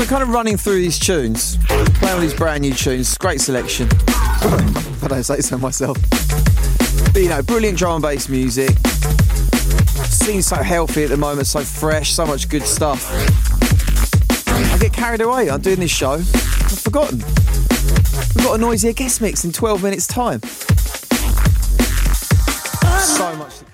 kind of running through these tunes, playing all these brand new tunes. Great selection. If I don't say so myself. But, you know, brilliant drum and bass music. Seems so healthy at the moment, so fresh, so much good stuff. I get carried away. I'm doing this show. I've forgotten. We've got a noisier guest mix in 12 minutes' time. So much to